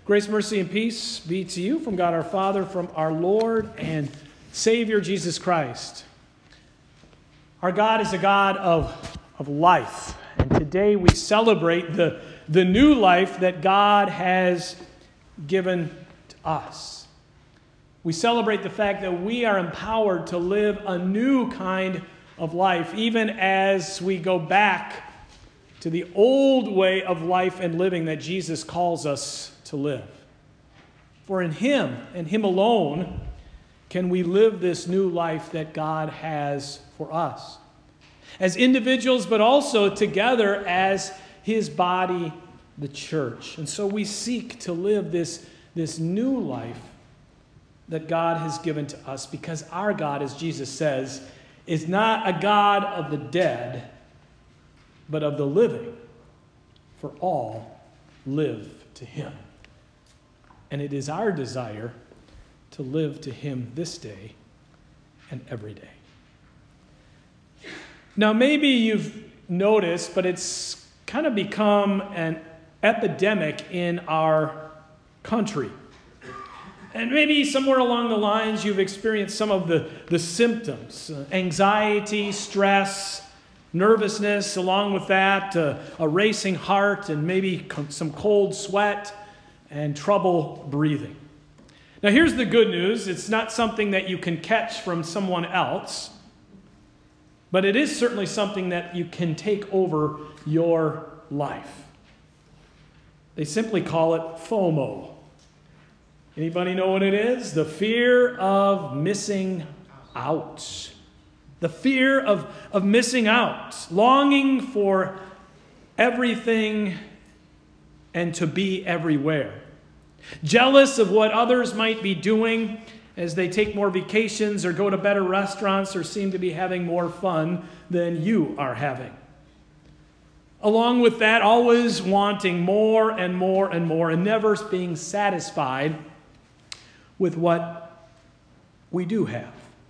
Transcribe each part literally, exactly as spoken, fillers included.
Grace, mercy, and peace be to you from God our Father, from our Lord and Savior Jesus Christ. Our God is a God of, of life, and today we celebrate the, the new life that God has given to us. We celebrate the fact that we are empowered to live a new kind of life, even as we go back to the old way of life and living that Jesus calls us to live. For in Him and Him alone can we live this new life that God has for us, as individuals, but also together as His body, the church. And so we seek to live this, this new life that God has given to us, because our God, as Jesus says, is not a God of the dead, but of the living, for all live to Him. And it is our desire to live to Him this day and every day. Now, maybe you've noticed, but it's kind of become an epidemic in our country. And maybe somewhere along the lines you've experienced some of the, the symptoms, uh, anxiety, stress, nervousness, along with that, uh, a racing heart, and maybe co- some cold sweat and trouble breathing. Now, here's the good news. It's not something that you can catch from someone else, but it is certainly something that you can take over your life. They simply call it FOMO. Anybody know what it is? The fear of missing out. The fear of, of missing out. Longing for everything and to be everywhere. Jealous of what others might be doing as they take more vacations or go to better restaurants or seem to be having more fun than you are having. Along with that, always wanting more and more and more and never being satisfied with what we do have.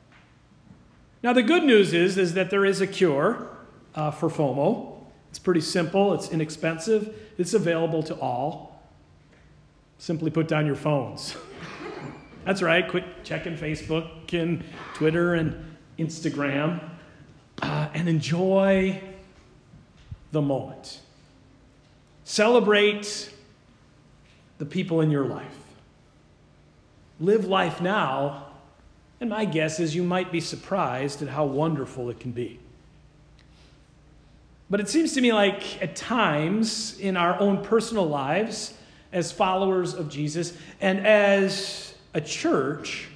Now, the good news is, is that there is a cure uh, for FOMO. It's pretty simple. It's inexpensive. It's available to all. Simply put down your phones. That's right. Quit checking Facebook and Twitter and Instagram uh, and enjoy the moment. Celebrate the people in your life. Live life now, and my guess is you might be surprised at how wonderful it can be. But it seems to me like at times in our own personal lives, as followers of Jesus and as a church,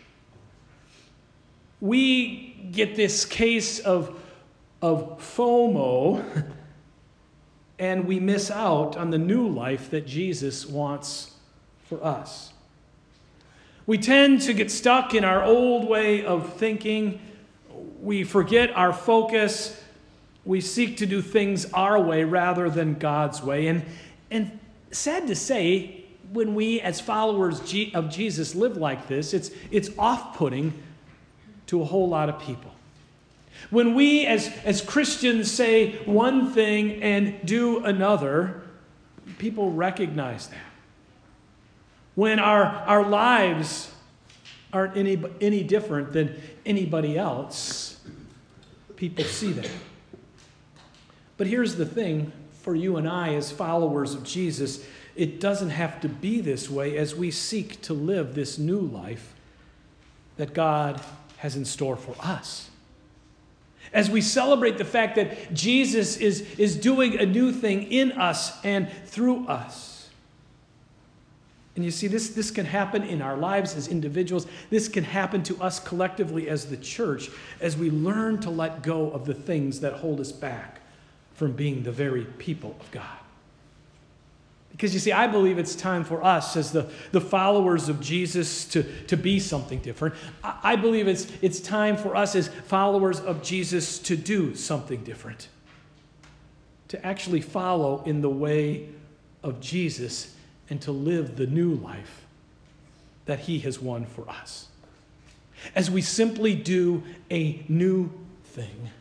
we get this case of, of FOMO and we miss out on the new life that Jesus wants for us. We tend to get stuck in our old way of thinking. We forget our focus. We seek to do things our way rather than God's way. And, and sad to say, when we as followers of Jesus live like this, it's, it's off-putting to a whole lot of people. When we as, as Christians say one thing and do another, people recognize that. When our, our lives aren't any, any different than anybody else, people see that. But here's the thing, for you and I as followers of Jesus, it doesn't have to be this way as we seek to live this new life that God has in store for us. As we celebrate the fact that Jesus is, is doing a new thing in us and through us. And you see, this, this can happen in our lives as individuals. This can happen to us collectively as the church as we learn to let go of the things that hold us back from being the very people of God. Because you see, I believe it's time for us as the, the followers of Jesus to, to be something different. I, I believe it's, it's time for us as followers of Jesus to do something different. To actually follow in the way of Jesus and to live the new life that He has won for us. As we simply do a new thing,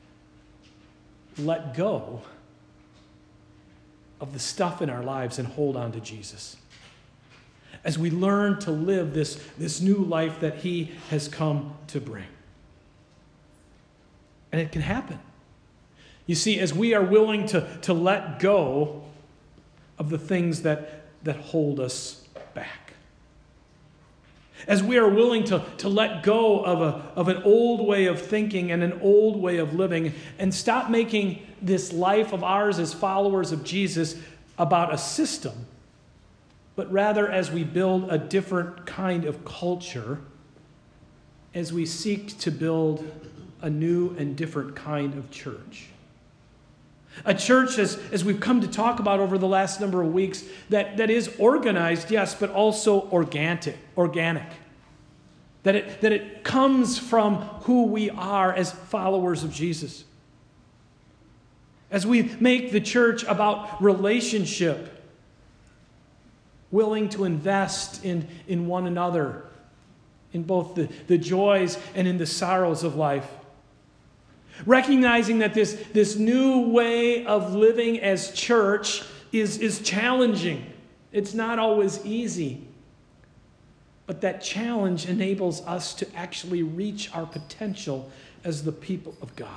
let go of the stuff in our lives and hold on to Jesus. as we learn to live this, this new life that he has come to bring. And it can happen. You see, as we are willing to, to let go of the things that, that hold us back. As we are willing to, to let go of, a, of an old way of thinking and an old way of living and stop making this life of ours as followers of Jesus about a system, but rather as we build a different kind of culture, as we seek to build a new and different kind of church. A church, as, as we've come to talk about over the last number of weeks, that, that is organized, yes, but also organic. organic. That it, that it comes from who we are as followers of Jesus. As we make the church about relationship, willing to invest in, in one another, in both the, the joys and in the sorrows of life. Recognizing that this, this new way of living as church is, is challenging. It's not always easy. But that challenge enables us to actually reach our potential as the people of God.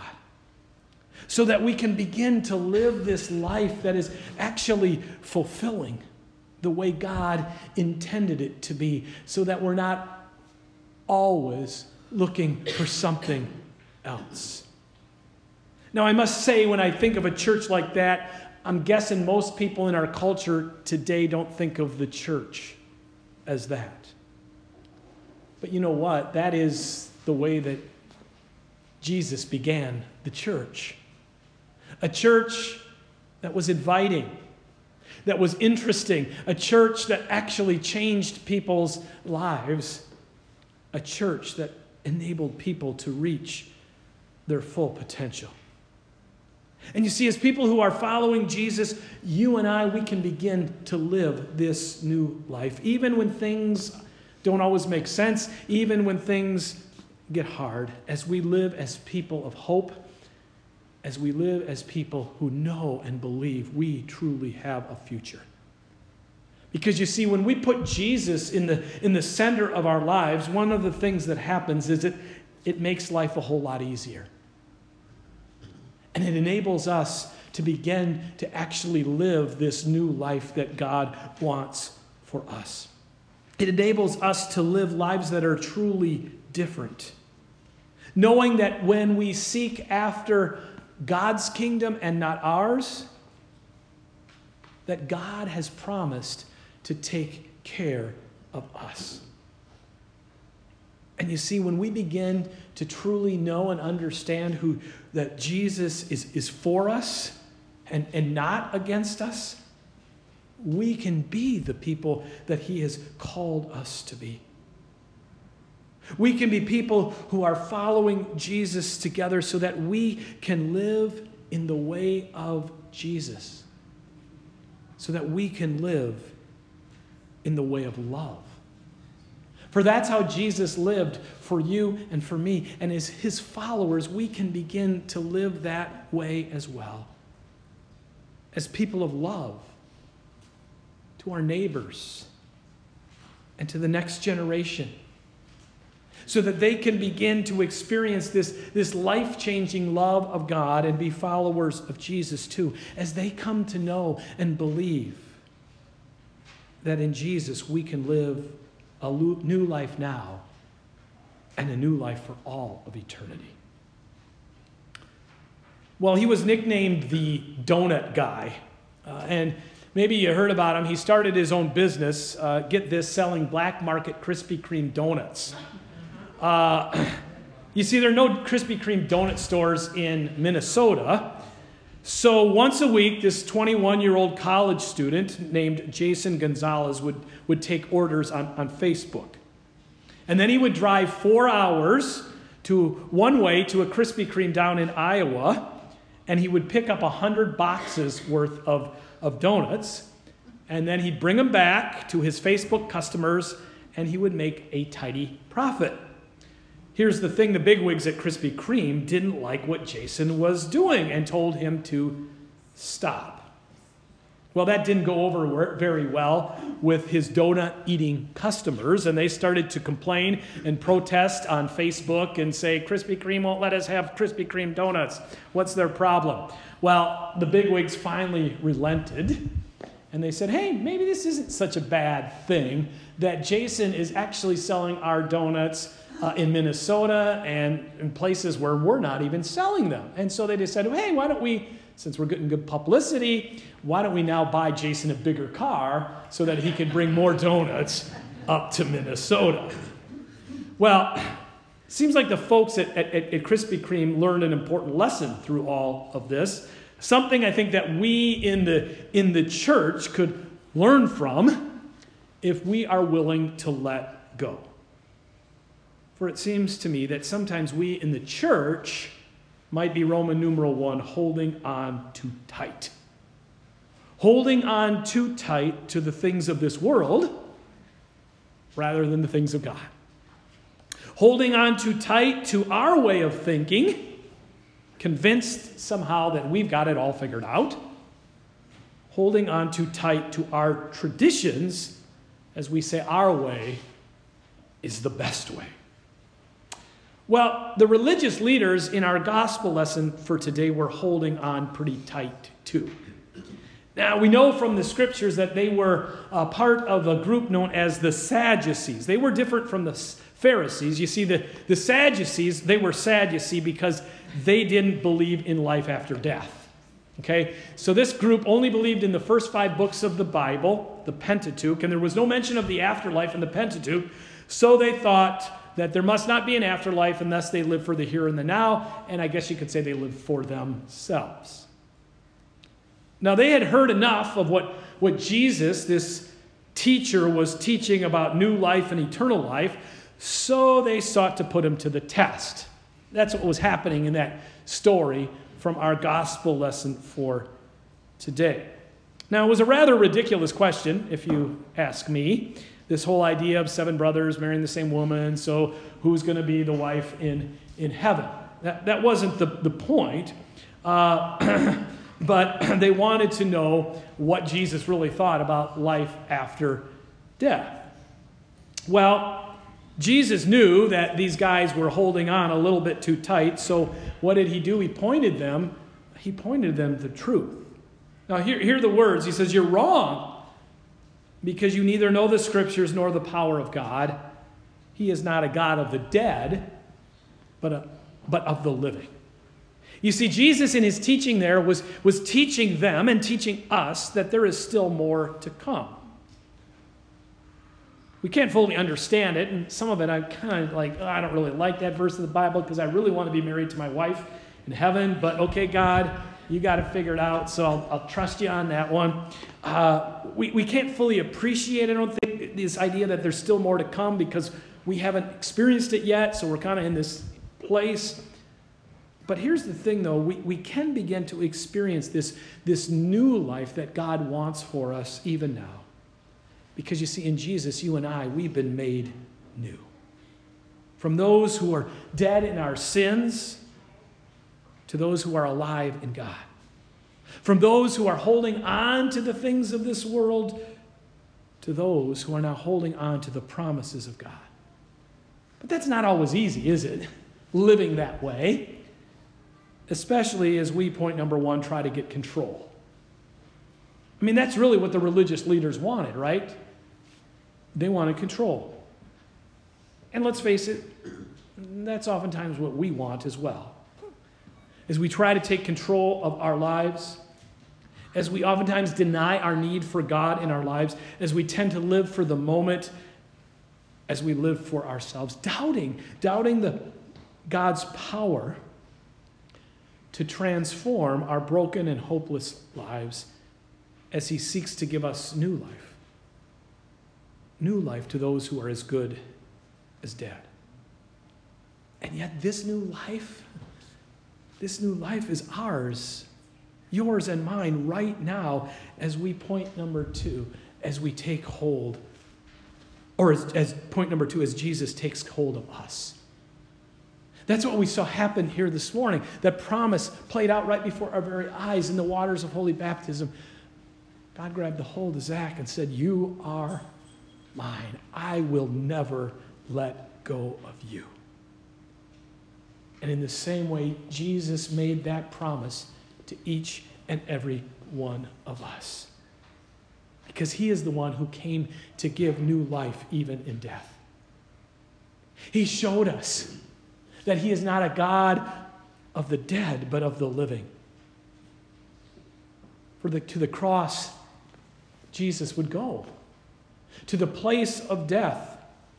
So that we can begin to live this life that is actually fulfilling the way God intended it to be. So that we're not always looking for something else. Now, I must say, when I think of a church like that, I'm guessing most people in our culture today don't think of the church as that. But you know what? That is the way that Jesus began the church. A church that was inviting, that was interesting, a church that actually changed people's lives, a church that enabled people to reach their full potential. And you see, as people who are following Jesus, you and I, we can begin to live this new life. Even when things don't always make sense, even when things get hard, as we live as people of hope, as we live as people who know and believe we truly have a future. Because you see, when we put Jesus in the, in the center of our lives, one of the things that happens is it, it makes life a whole lot easier. And it enables us to begin to actually live this new life that God wants for us. It enables us to live lives that are truly different. Knowing that when we seek after God's kingdom and not ours, that God has promised to take care of us. And you see, when we begin to truly know and understand who that Jesus is, is for us and, and not against us, we can be the people that he has called us to be. We can be people who are following Jesus together so that we can live in the way of Jesus. So that we can live in the way of love. For that's how Jesus lived for you and for me. And as his followers, we can begin to live that way as well. As people of love to our neighbors and to the next generation. So that they can begin to experience this, this life-changing love of God and be followers of Jesus too. As they come to know and believe that in Jesus we can live a new life now and a new life for all of eternity. Well, he was nicknamed the donut guy. Uh, and maybe you heard about him. He started his own business, uh, get this, selling black market Krispy Kreme donuts. Uh, you see, there are no Krispy Kreme donut stores in Minnesota. So once a week, this twenty-one-year-old college student named Jason Gonzalez would, would take orders on, on Facebook. And then he would drive four hours to one way to a Krispy Kreme down in Iowa, and he would pick up one hundred boxes worth of, of donuts, and then he'd bring them back to his Facebook customers, and he would make a tidy profit. Here's the thing, the bigwigs at Krispy Kreme didn't like what Jason was doing and told him to stop. Well, that didn't go over very well with his donut-eating customers, and they started to complain and protest on Facebook and say, Krispy Kreme won't let us have Krispy Kreme donuts. What's their problem? Well, the bigwigs finally relented, and they said, hey, maybe this isn't such a bad thing that Jason is actually selling our donuts uh, in Minnesota and in places where we're not even selling them. And so they decided, hey, why don't we, since we're getting good publicity, why don't we now buy Jason a bigger car so that he can bring more donuts up to Minnesota? Well, it seems like the folks at, at, at Krispy Kreme learned an important lesson through all of this. Something I think that we in the, in the church could learn from if we are willing to let go. For it seems to me that sometimes we in the church might be Roman numeral one, holding on too tight. Holding on too tight to the things of this world rather than the things of God. Holding on too tight to our way of thinking, convinced somehow that we've got it all figured out. Holding on too tight to our traditions as we say our way is the best way. Well, the religious leaders in our gospel lesson for today were holding on pretty tight too. Now, we know from the scriptures that they were a part of a group known as the Sadducees. They were different from the Pharisees. You see, the, the Sadducees, they were sad, you see, because they didn't believe in life after death. Okay? So this group only believed in the first five books of the Bible, the Pentateuch, and there was no mention of the afterlife in the Pentateuch, so they thought that there must not be an afterlife, and thus they live for the here and the now, and I guess you could say they live for themselves. Now, they had heard enough of what, what Jesus, this teacher, was teaching about new life and eternal life, so they sought to put him to the test. That's what was happening in that story from our gospel lesson for today. Now, it was a rather ridiculous question, if you ask me. This whole idea of seven brothers marrying the same woman, so who's going to be the wife in, in heaven? That, that wasn't the, the point, uh, but they wanted to know what Jesus really thought about life after death. Well, Jesus knew that these guys were holding on a little bit too tight, so what did he do? He pointed them, he pointed them the truth. Now, hear, hear the words. He says, you're wrong, because you neither know the scriptures nor the power of God. He is not a God of the dead, but, a, but of the living. You see, Jesus in his teaching there was, was teaching them and teaching us that there is still more to come. We can't fully understand it, and some of it I'm kind of like, oh, I don't really like that verse of the Bible because I really want to be married to my wife in heaven, but okay, God, you got to figure it out, so I'll, I'll trust you on that one. Uh, we, we can't fully appreciate, I don't think, this idea that there's still more to come because we haven't experienced it yet, so we're kind of in this place. But here's the thing, though. We, we can begin to experience this, this new life that God wants for us even now. Because you see, in Jesus, you and I, we've been made new. From those who are dead in our sins to those who are alive in God. From those who are holding on to the things of this world to those who are now holding on to the promises of God. But that's not always easy, is it? Living that way. Especially as we, point number one, try to get control. I mean, that's really what the religious leaders wanted, right? They wanted control. And let's face it, that's oftentimes what we want as well. As we try to take control of our lives, as we oftentimes deny our need for God in our lives, as we tend to live for the moment, as we live for ourselves, doubting, doubting the God's power to transform our broken and hopeless lives as he seeks to give us new life. New life to those who are as good as dead. And yet this new life, this new life is ours, yours and mine right now as we, point number two, as we take hold, or as, as point number two, as Jesus takes hold of us. That's what we saw happen here this morning. That promise played out right before our very eyes in the waters of holy baptism. God grabbed a hold of Zach and said, "You are mine. I will never let go of you." And in the same way, Jesus made that promise to each and every one of us. Because he is the one who came to give new life even in death. He showed us that he is not a God of the dead, but of the living. For the, to the cross, Jesus would go. To the place of death,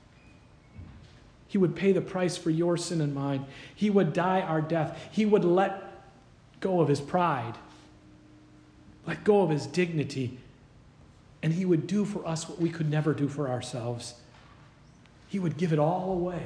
he would pay the price for your sin and mine. He would die our death. He would let go of his pride, let go of his dignity, and he would do for us what we could never do for ourselves. He would give it all away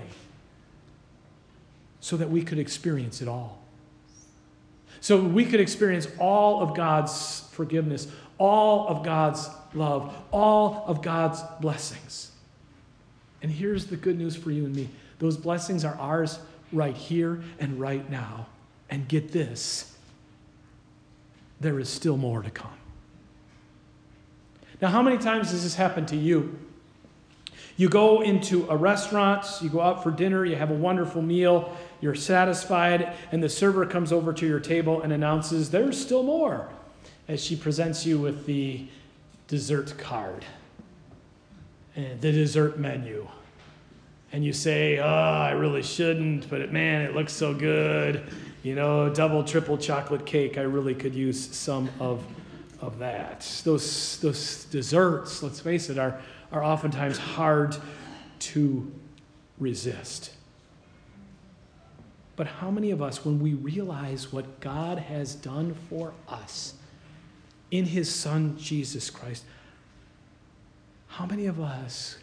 so that we could experience it all. So we could experience all of God's forgiveness, all of God's love, all of God's blessings. And here's the good news for you and me. Those blessings are ours right here and right now. And get this, there is still more to come. Now, how many times does this happen to you? You go into a restaurant, you go out for dinner, you have a wonderful meal, you're satisfied, and the server comes over to your table and announces, "There's still more," as she presents you with the dessert card, and the dessert menu. And you say, "Oh, I really shouldn't, but man, it looks so good. You know, double, triple chocolate cake, I really could use some of, of that." Those, those desserts, let's face it, are, are oftentimes hard to resist. But how many of us, when we realize what God has done for us in his Son, Jesus Christ, how many of us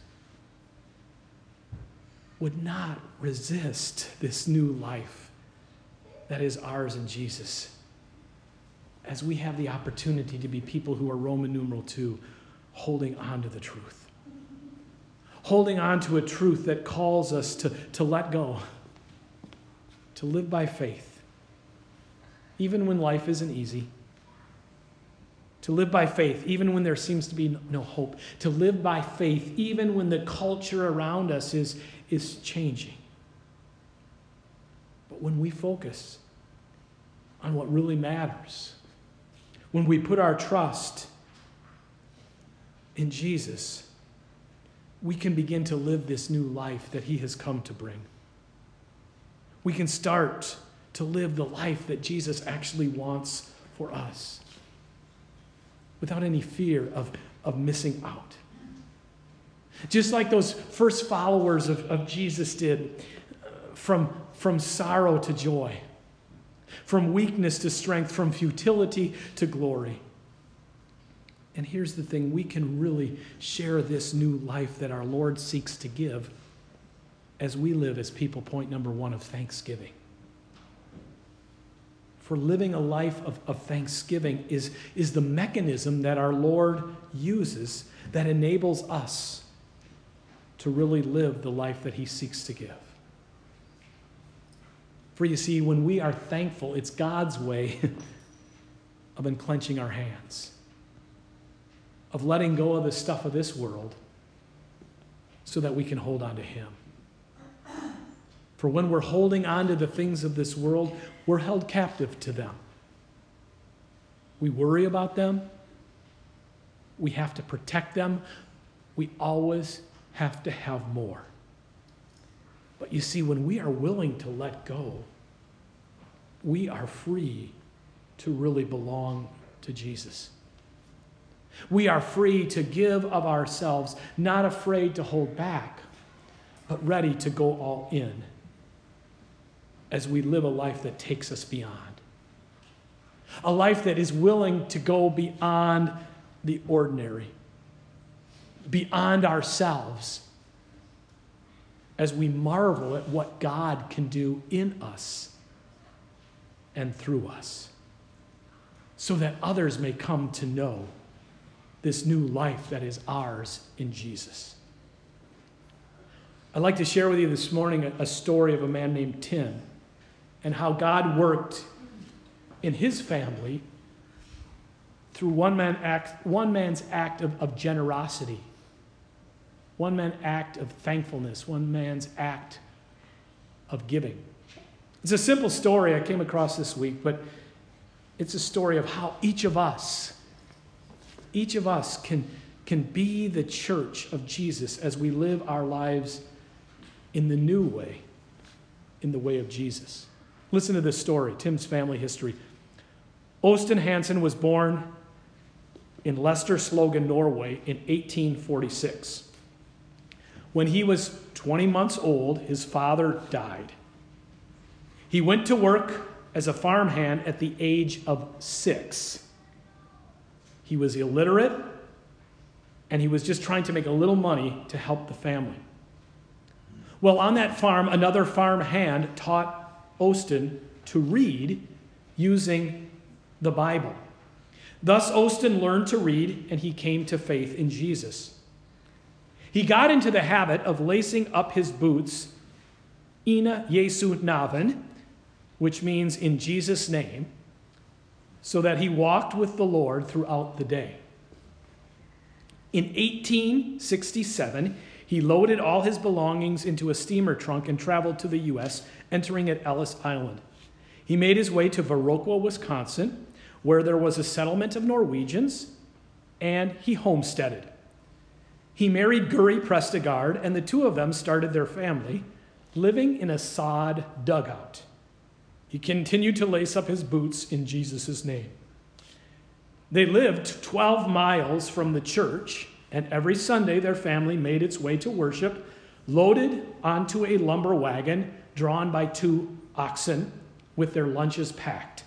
would not resist this new life that is ours in Jesus, as we have the opportunity to be people who are Roman numeral two, holding on to the truth, holding on to a truth that calls us to, to let go, to live by faith, even when life isn't easy, to live by faith even when there seems to be no hope, to live by faith even when the culture around us is, is changing. But when we focus on what really matters, when we put our trust in Jesus, we can begin to live this new life that he has come to bring. We can start to live the life that Jesus actually wants for us without any fear of, of missing out. Just like those first followers of, of Jesus did, uh, from, from sorrow to joy, from weakness to strength, from futility to glory. And here's the thing, we can really share this new life that our Lord seeks to give as we live as people, point number one, of thanksgiving. For living a life of, of thanksgiving is, is the mechanism that our Lord uses that enables us to really live the life that he seeks to give. For you see, when we are thankful, it's God's way of unclenching our hands, of letting go of the stuff of this world so that we can hold on to him. For when we're holding on to the things of this world, we're held captive to them. We worry about them. We have to protect them. We always have to have more. But you see, when we are willing to let go, we are free to really belong to Jesus. We are free to give of ourselves, not afraid to hold back, but ready to go all in as we live a life that takes us beyond. A life that is willing to go beyond the ordinary, beyond ourselves, as we marvel at what God can do in us and through us, so that others may come to know this new life that is ours in Jesus. I'd like to share with you this morning a, a story of a man named Tim and how God worked in his family through one, man act, one man's act of, of generosity, one man's act of thankfulness, one man's act of giving. It's a simple story I came across this week, but it's a story of how each of us, each of us can, can be the church of Jesus as we live our lives in the new way, in the way of Jesus. Listen to this story, Tim's family history. Øystein Hansen was born in Leicester Slogan, Norway in eighteen forty-six. When he was twenty months old, his father died. He went to work as a farmhand at the age of six. He was illiterate, and he was just trying to make a little money to help the family. Well, on that farm, another farmhand taught Øystein to read using the Bible. Thus, Øystein learned to read, and he came to faith in Jesus. He got into the habit of lacing up his boots, Ina Jesu Naven, which means in Jesus' name, so that he walked with the Lord throughout the day. In eighteen sixty-seven, he loaded all his belongings into a steamer trunk and traveled to the U S, entering at Ellis Island. He made his way to Viroqua, Wisconsin, where there was a settlement of Norwegians, and he homesteaded. He married Guri Prestegard, and the two of them started their family, living in a sod dugout. He continued to lace up his boots in Jesus' name. They lived twelve miles from the church, and every Sunday their family made its way to worship, loaded onto a lumber wagon drawn by two oxen with their lunches packed.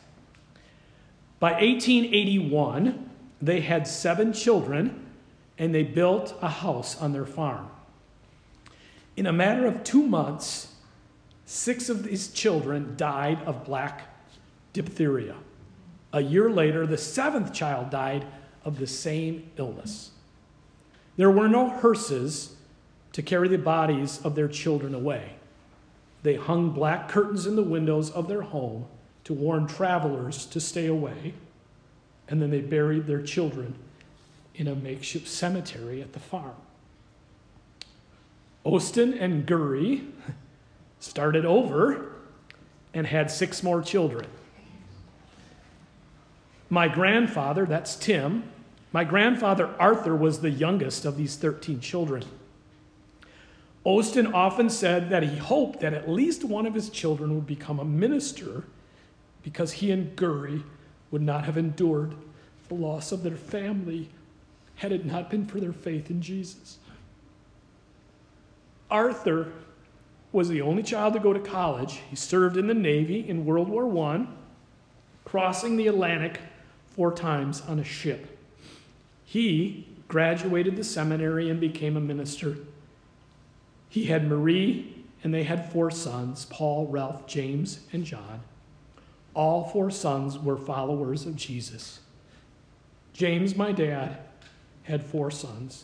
By eighteen eighty-one, they had seven children, and they built a house on their farm. In a matter of two months, six of these children died of black diphtheria. A year later, the seventh child died of the same illness. There were no hearses to carry the bodies of their children away. They hung black curtains in the windows of their home to warn travelers to stay away, and then they buried their children in a makeshift cemetery at the farm. Øystein and Guri started over and had six more children. My grandfather, that's Tim, my grandfather Arthur was the youngest of these thirteen children. Øystein often said that he hoped that at least one of his children would become a minister because he and Guri would not have endured the loss of their family had it not been for their faith in Jesus. Arthur was the only child to go to college. He served in the Navy in World War One, crossing the Atlantic four times on a ship. He graduated the seminary and became a minister. He had Marie, and they had four sons, Paul, Ralph, James, and John. All four sons were followers of Jesus. James, my dad, had four sons.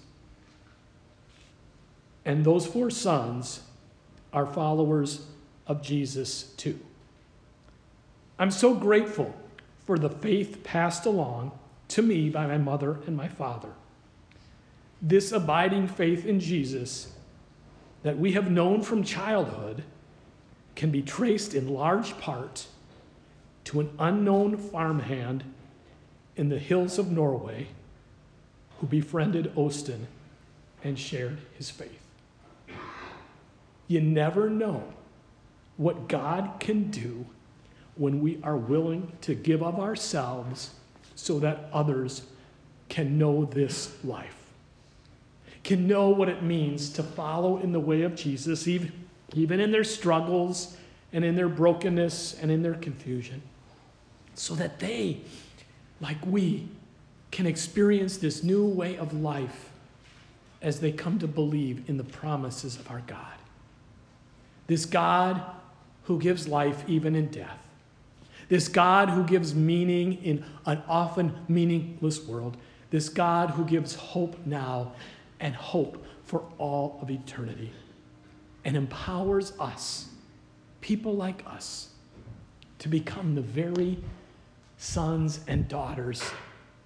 And those four sons are followers of Jesus too. I'm so grateful for the faith passed along to me by my mother and my father. This abiding faith in Jesus that we have known from childhood can be traced in large part to an unknown farmhand in the hills of Norway who befriended Øystein and shared his faith. You never know what God can do when we are willing to give of ourselves so that others can know this life, can know what it means to follow in the way of Jesus, even, even in their struggles and in their brokenness and in their confusion, so that they, like we, can experience this new way of life as they come to believe in the promises of our God. This God who gives life even in death. This God who gives meaning in an often meaningless world. This God who gives hope now and hope for all of eternity. And empowers us, people like us, to become the very sons and daughters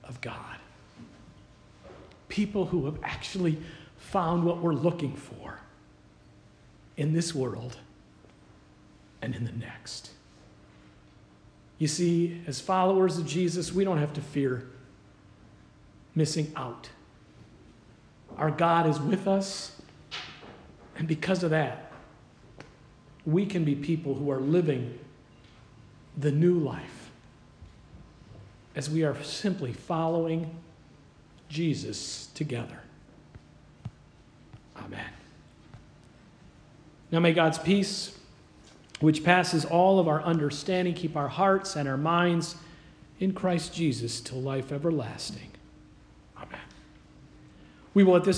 of God. People who have actually found what we're looking for in this world and in the next. You see, as followers of Jesus, we don't have to fear missing out. Our God is with us, and because of that, we can be people who are living the new life as we are simply following Jesus together. Amen. Now may God's peace, which passes all of our understanding, keep our hearts and our minds in Christ Jesus till life everlasting. Amen. We will at this